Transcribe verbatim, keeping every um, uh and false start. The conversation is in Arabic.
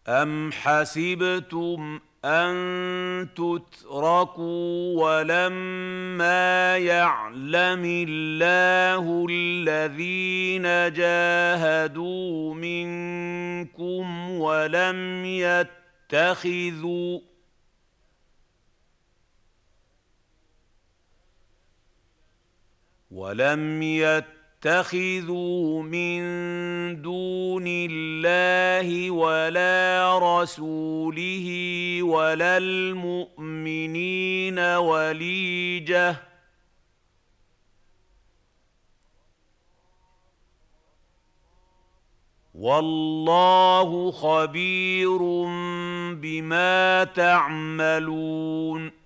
أَمْ حَسِبْتُمْ أَن تُتْرَكُوا وَلَمَّا يَعْلَمِ اللَّهُ الَّذِينَ جَاهَدُوا مِنكُمْ وَلَمْ يَتَّخِذُوا وَلَمْ يَتَّخِذُوا مِن دُونِ اللَّهِ وَلَا رَسُولِهِ وَلَا الْمُؤْمِنِينَ وَلِيجَةً ۚ وَاللَّهُ خَبِيرٌ بِمَا تَعْمَلُونَ